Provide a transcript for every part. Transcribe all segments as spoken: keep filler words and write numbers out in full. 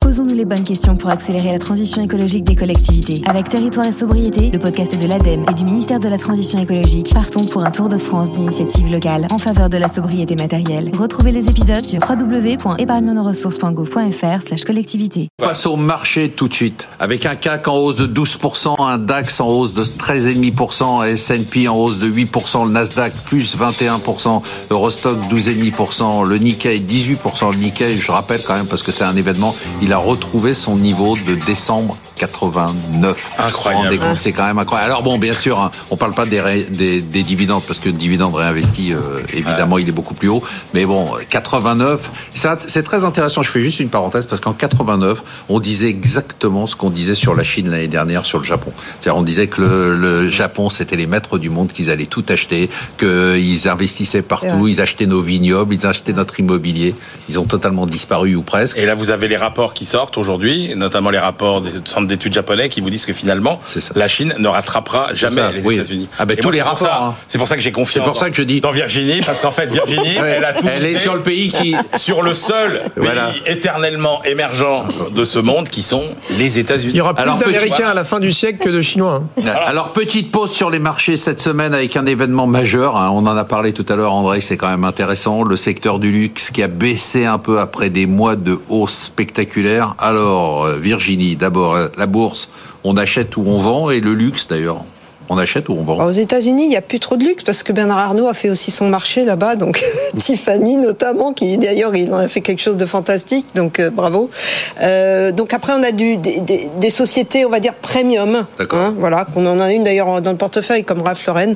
Posons-nous les bonnes questions pour accélérer la transition écologique des collectivités. Avec Territoire et Sobriété, le podcast de l'ADEME et du ministère de la Transition écologique, partons pour un tour de France d'initiatives locales en faveur de la sobriété matérielle. Retrouvez les épisodes sur w w w point épargne nos ressources point gouv point f r slash collectivité. On passe au marché tout de suite. Avec un C A C en hausse de douze pour cent, un DAX en hausse de treize virgule cinq pour cent, un S and P en hausse de huit pour cent, le Nasdaq plus vingt et un pour cent, Eurostock douze virgule cinq pour cent, le Nikkei dix-huit pour cent. Le Nikkei, je rappelle quand même parce que c'est un événement, il a retrouvé son niveau de décembre quatre-vingt-neuf. Incroyable. Compte, c'est quand même incroyable. Alors bon, bien sûr, hein, on parle pas des, ré, des, des dividendes parce que le dividende réinvesti, euh, évidemment, ouais. il est beaucoup plus haut. Mais bon, quatre-vingt-neuf, ça, c'est très intéressant. Je fais juste une parenthèse parce qu'en quatre-vingt-neuf, on disait exactement ce qu'on disait sur la Chine l'année dernière, sur le Japon. C'est-à-dire, on disait que le, le Japon, c'était les maîtres du monde, qu'ils allaient tout acheter, qu'ils investissaient partout, ouais. ils achetaient nos vignobles, ils achetaient notre immobilier. Ils ont totalement disparu ou presque. Et là, vous avez les rapports qui sortent aujourd'hui, notamment les rapports des centres d'études japonais qui vous disent que finalement, la Chine ne rattrapera jamais ça, les oui. États-Unis. Ah ben tous moi, les rapports. Ça, hein. C'est pour ça que j'ai confiance. C'est pour ça que je dis dans Virginie, parce qu'en fait, Virginie, ouais. elle a tout. Elle est sur le pays qui, sur le seul pays voilà. éternellement émergent de ce monde, qui sont les États-Unis. Il y aura plus Alors, d'Américains petit... à la fin du siècle que de Chinois. Hein. Voilà. Alors petite pause sur les marchés cette semaine avec un événement majeur. Hein. On en a parlé tout à l'heure, André. C'est quand même intéressant. Le secteur du luxe qui a baissé un peu après des mois de hausse spectaculaire. Alors Virginie, d'abord la bourse. On achète ou on vend, et le luxe d'ailleurs. On achète ou on vend ? Aux États-Unis, il n'y a plus trop de luxe parce que Bernard Arnault a fait aussi son marché là-bas, donc Tiffany notamment, qui d'ailleurs il en a fait quelque chose de fantastique, donc euh, bravo. Euh, donc après on a du, des, des, des sociétés, on va dire premium, hein, voilà, qu'on en a une d'ailleurs dans le portefeuille comme Ralph Lauren. Ouais.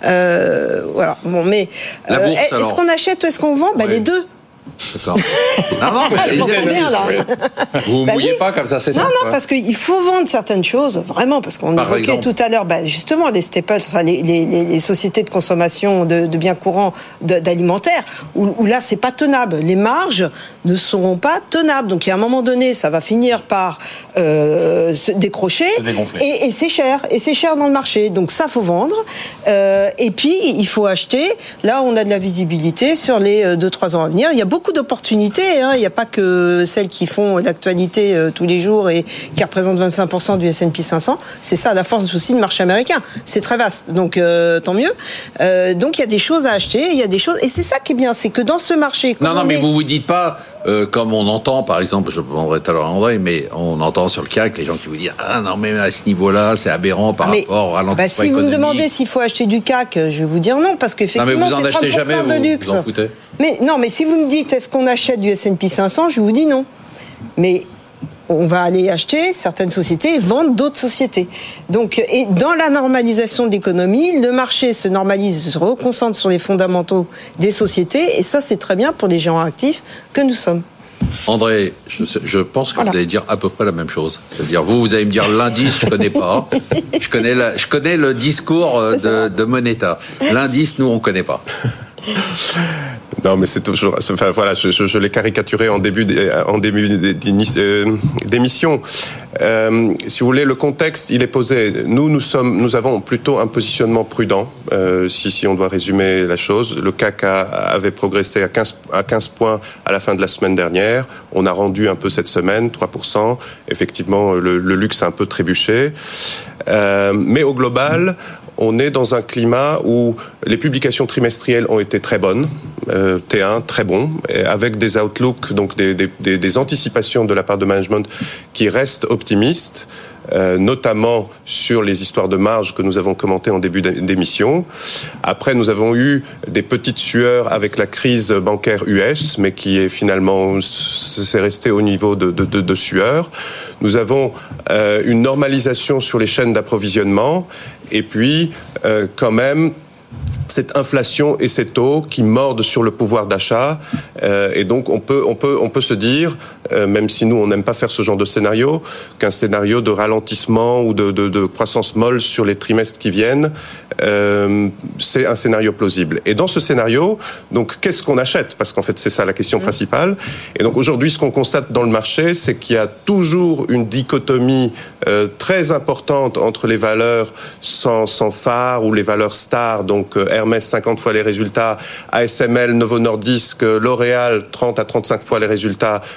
Euh, voilà. Bon, mais euh, bourse, est-ce alors. qu'on achète ou est-ce qu'on vend ? Ben, ouais. Les deux. D'accord. Non, non, mais bien, là. Vous ne bah mouillez oui. pas comme ça, c'est ça. Non, non, quoi. parce qu'il faut vendre certaines choses, vraiment, parce qu'on Par évoquait exemple. tout à l'heure, bah, justement, les staples, enfin, les, les, les sociétés de consommation de, de biens courants de, d'alimentaire, où, où là, c'est pas tenable. Les marges ne seront pas tenables. Donc, il y a un moment donné, ça va finir par euh, se décrocher. Se et, et c'est cher. Et c'est cher dans le marché. Donc, ça, faut vendre. Euh, et puis, il faut acheter. Là, on a de la visibilité sur les deux trois ans à venir. Il y a beaucoup d'opportunités, hein. Il n'y a pas que celles qui font l'actualité euh, tous les jours et qui représentent vingt-cinq pour cent du S and P cinq cents. C'est ça la force aussi du marché américain. C'est très vaste, donc euh, tant mieux. Euh, donc il y a des choses à acheter, il y a des choses, et c'est ça qui est bien, c'est que dans ce marché... Non, non, mais est... vous vous dites pas... Euh, comme on entend, par exemple, je prendrai tout à l'heure André, mais on entend sur le C A C les gens qui vous disent ah non mais à ce niveau-là c'est aberrant par mais, rapport au ralentissement bah, si économique. Vous me demandez s'il faut acheter du C A C, je vais vous dire non parce qu'effectivement non, mais vous en c'est trente pour cent jamais, de luxe. Vous, vous en foutez. Mais non, mais si vous me dites est-ce qu'on achète du S and P cinq cents, je vous dis non. Mais on va aller acheter certaines sociétés et vendre d'autres sociétés. Donc, et dans la normalisation de l'économie, le marché se normalise, se reconcentre sur les fondamentaux des sociétés, et ça, c'est très bien pour les gens actifs que nous sommes. André, je, je pense que voilà. Vous allez dire à peu près la même chose. C'est-à-dire, vous, vous allez me dire l'indice, je ne connais pas. je, connais la, je connais le discours de, de Moneta. L'indice, nous, on ne connaît pas. Non, mais c'est toujours. Enfin, voilà, je, je, je l'ai caricaturé en début, en début d'émission. Euh, si vous voulez, le contexte, il est posé. Nous, nous sommes, nous avons plutôt un positionnement prudent. Euh, si, si on doit résumer la chose, le C A C a, avait progressé à quinze, à quinze points à la fin de la semaine dernière. On a rendu un peu cette semaine, trois pour cent. Effectivement, le, le luxe a un peu trébuché. Euh, mais au global, on est dans un climat où les publications trimestrielles ont été très bonnes, euh, T un très bon, avec des outlooks, donc des, des, des anticipations de la part de management qui restent optimistes, euh, notamment sur les histoires de marge que nous avons commentées en début d'émission. Après, nous avons eu des petites sueurs avec la crise bancaire U S, mais qui est finalement, c'est resté au niveau de, de, de, de sueurs. Nous avons euh, une normalisation sur les chaînes d'approvisionnement, et puis euh, quand même cette inflation et ces taux qui mordent sur le pouvoir d'achat, euh, et donc on peut on peut on peut se dire, euh, même si nous on n'aime pas faire ce genre de scénario, qu'un scénario de ralentissement ou de, de, de croissance molle sur les trimestres qui viennent, euh, c'est un scénario plausible. Et dans ce scénario, donc qu'est-ce qu'on achète ? Parce qu'en fait c'est ça la question principale. Et donc aujourd'hui, ce qu'on constate dans le marché, c'est qu'il y a toujours une dichotomie euh, très importante entre les valeurs sans sans phare ou les valeurs stars, donc euh, Hermès cinquante fois les résultats, A S M L, Novo Nordisk, L'Oréal trente à trente-cinq fois les résultats, L V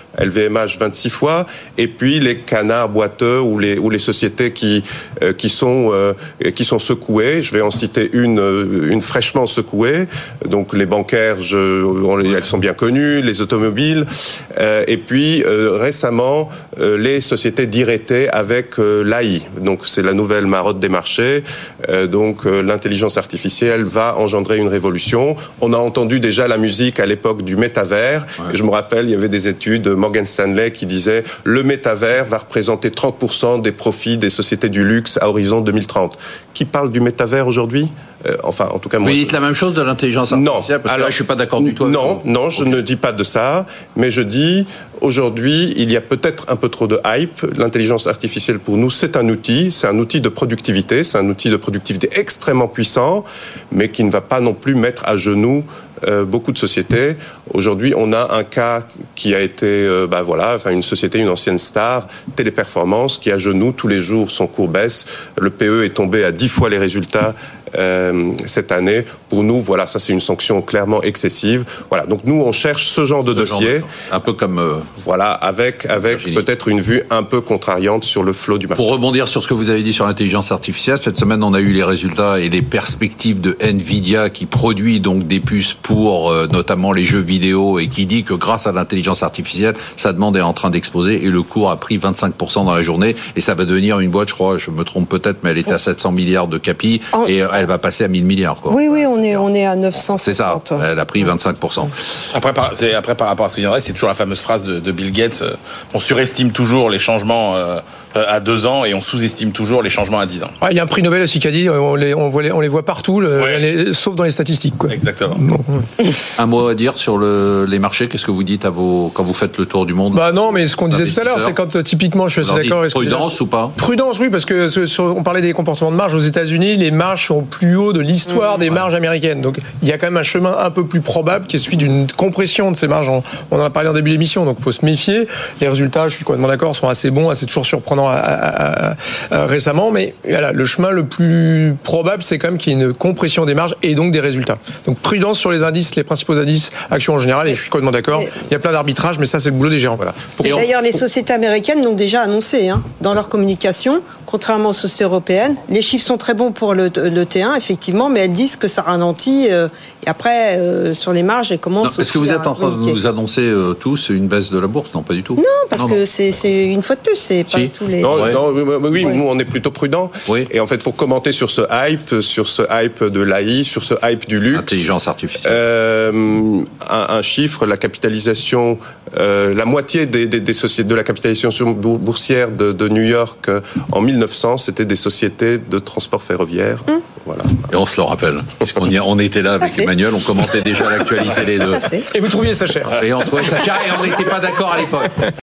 V M H vingt-six fois, et puis les canards boiteux ou les ou les sociétés qui euh, qui sont euh, qui sont secouées. Je vais en citer une une fraîchement secouée. Donc les bancaires, je, on, elles sont bien connues, les automobiles, euh, et puis euh, récemment euh, les sociétés d'I-Rété avec euh, l'A I. Donc c'est la nouvelle marotte des marchés. Euh, donc euh, l'intelligence artificielle va engendrer une révolution. On a entendu déjà la musique à l'époque du métavers. Ouais. Je me rappelle, il y avait des études de Morgan Stanley qui disaient le métavers va représenter trente pour cent des profits des sociétés du luxe à horizon deux mille trente. Qui parle du métavers aujourd'hui ? Euh, enfin, en tout cas, moi. Vous dites je... la même chose de l'intelligence artificielle ? Non. Parce que alors, là, je suis pas d'accord du tout. Avec non, vous. non, je okay. ne dis pas de ça, mais je dis aujourd'hui, il y a peut-être un peu trop de hype. L'intelligence artificielle, pour nous, c'est un outil, c'est un outil de productivité, c'est un outil de productivité extrêmement puissant, mais qui ne va pas non plus mettre à genoux Euh, beaucoup de sociétés. Aujourd'hui, on a un cas qui a été, euh, bah voilà, enfin une société, une ancienne star, Téléperformance, qui à genoux tous les jours, son cours baisse. Le P E est tombé à dix fois les résultats euh, cette année. Pour nous, voilà, ça c'est une sanction clairement excessive. Voilà, donc nous on cherche ce genre de ce dossier, genre de un peu comme euh, voilà, avec avec Virginie. Peut-être une vue un peu contrariante sur le flot du marché. Pour rebondir sur ce que vous avez dit sur l'intelligence artificielle, cette semaine on a eu les résultats et les perspectives de Nvidia qui produit donc des puces pour pour euh, notamment les jeux vidéo et qui dit que grâce à l'intelligence artificielle, sa demande est en train d'exploser et le cours a pris vingt-cinq pour cent dans la journée et ça va devenir une boîte, je crois, je me trompe peut-être, mais elle était à sept cents milliards de capi en... et elle va passer à mille milliards. Quoi. Oui, oui, on est, on est à neuf cent cinquante. C'est ça, elle a pris vingt-cinq pour cent. Après, par, c'est, après par rapport à ce qu'il y en a, c'est toujours la fameuse phrase de, de Bill Gates, euh, on surestime toujours les changements euh, à deux ans et on sous-estime toujours les changements à dix ans. Il ouais, y a un prix Nobel aussi qui a dit, on les, on voit les, on les voit partout, le, ouais. les, sauf dans les statistiques. Quoi. Exactement. Bon, ouais. Un mot à dire sur le, les marchés, qu'est-ce que vous dites à vos, quand vous faites le tour du monde ? Bah non, mais ce qu'on disait tout à l'heure, c'est quand typiquement, je suis assez d'accord. Prudence ou pas ? Prudence, oui, parce que sur, on parlait des comportements de marge aux États-Unis, les marges sont plus haut de l'histoire mmh, des ouais. marges américaines. Donc il y a quand même un chemin un peu plus probable qui est celui d'une compression de ces marges. On en a parlé en début d'émission, donc il faut se méfier. Les résultats, je suis complètement d'accord, sont assez bons, assez toujours surprenants à, à, à, à, récemment, mais voilà, le chemin le plus probable, c'est quand même qu'il y ait une compression des marges et donc des résultats. Donc prudence sur les indices, les principaux indices, actions en général, et je suis complètement d'accord. Et il y a plein d'arbitrages, mais ça, c'est le boulot des gérants. Voilà. Et, et on... d'ailleurs, les sociétés américaines l'ont déjà annoncé hein, dans leur communication, contrairement aux sociétés européennes. Les chiffres sont très bons pour le, le T un, effectivement, mais elles disent que ça ralentit. Euh, et après, euh, sur les marges, elles commencent. Est-ce que vous êtes en train de nous annoncer euh, tous une baisse de la bourse ? Non, pas du tout. Non, parce non, que non. C'est, c'est une fois de plus, c'est pas si. tous les. Non, ouais. non oui, oui ouais. nous on est plutôt prudents. Oui. Et en fait, pour commenter sur ce hype, sur ce hype de l'A I, sur ce hype du luxe, intelligence artificielle, euh, un, un chiffre, la capitalisation, euh, la moitié des, des, des sociétés de la capitalisation boursière de, de New York euh, en mille neuf cents, c'était des sociétés de transport ferroviaire. Hum. Voilà. Et on se le rappelle, parce qu'on y a, on était là avec Emmanuel, on commentait déjà l'actualité les deux. Et vous trouviez ça cher. Et on trouvait ça cher et on n'était pas d'accord à l'époque.